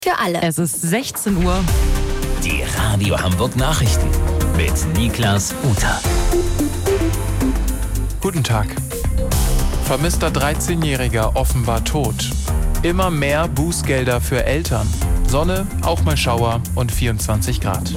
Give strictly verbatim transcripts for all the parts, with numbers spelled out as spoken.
Für alle. Es ist sechzehn Uhr. Die Radio Hamburg Nachrichten mit Niklas Uter. Guten Tag. Vermisster dreizehnjähriger offenbar tot. Immer mehr Bußgelder für Eltern. Sonne, auch mal Schauer und vierundzwanzig Grad.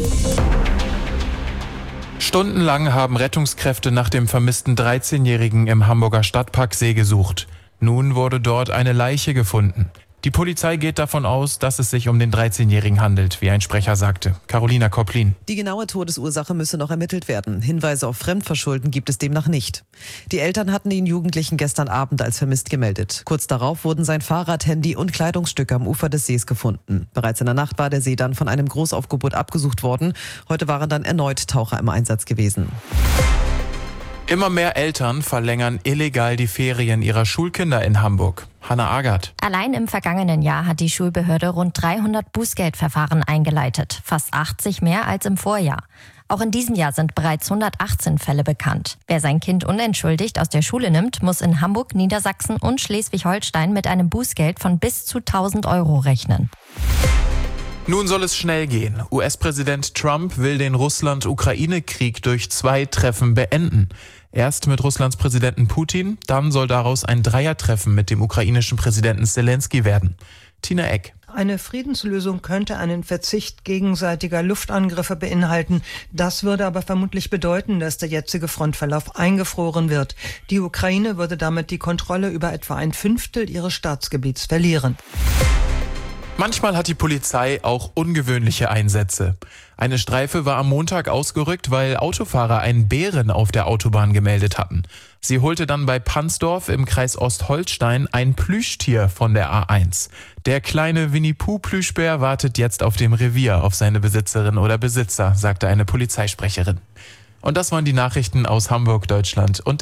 Stundenlang haben Rettungskräfte nach dem vermissten dreizehnjährigen im Hamburger Stadtparksee gesucht. Nun wurde dort eine Leiche gefunden. Die Polizei geht davon aus, dass es sich um den dreizehnjährigen handelt, wie ein Sprecher sagte. Carolina Kopplin. Die genaue Todesursache müsse noch ermittelt werden. Hinweise auf Fremdverschulden gibt es demnach nicht. Die Eltern hatten den Jugendlichen gestern Abend als vermisst gemeldet. Kurz darauf wurden sein Fahrrad, Handy und Kleidungsstücke am Ufer des Sees gefunden. Bereits in der Nacht war der See dann von einem Großaufgebot abgesucht worden. Heute waren dann erneut Taucher im Einsatz gewesen. Immer mehr Eltern verlängern illegal die Ferien ihrer Schulkinder in Hamburg. Hanna Agert. Allein im vergangenen Jahr hat die Schulbehörde rund dreihundert Bußgeldverfahren eingeleitet, fast achtzig mehr als im Vorjahr. Auch in diesem Jahr sind bereits hundertachtzehn Fälle bekannt. Wer sein Kind unentschuldigt aus der Schule nimmt, muss in Hamburg, Niedersachsen und Schleswig-Holstein mit einem Bußgeld von bis zu tausend Euro rechnen. Nun soll es schnell gehen. U S-Präsident Trump will den Russland-Ukraine-Krieg durch zwei Treffen beenden. Erst mit Russlands Präsidenten Putin, dann soll daraus ein Dreiertreffen mit dem ukrainischen Präsidenten Zelensky werden. Tina Eck. Eine Friedenslösung könnte einen Verzicht gegenseitiger Luftangriffe beinhalten. Das würde aber vermutlich bedeuten, dass der jetzige Frontverlauf eingefroren wird. Die Ukraine würde damit die Kontrolle über etwa ein Fünftel ihres Staatsgebiets verlieren. Manchmal hat die Polizei auch ungewöhnliche Einsätze. Eine Streife war am Montag ausgerückt, weil Autofahrer einen Bären auf der Autobahn gemeldet hatten. Sie holte dann bei Pansdorf im Kreis Ostholstein ein Plüschtier von der A eins. Der kleine Winnie-Puh-Plüschbär wartet jetzt auf dem Revier auf seine Besitzerin oder Besitzer, sagte eine Polizeisprecherin. Und das waren die Nachrichten aus Hamburg, Deutschland und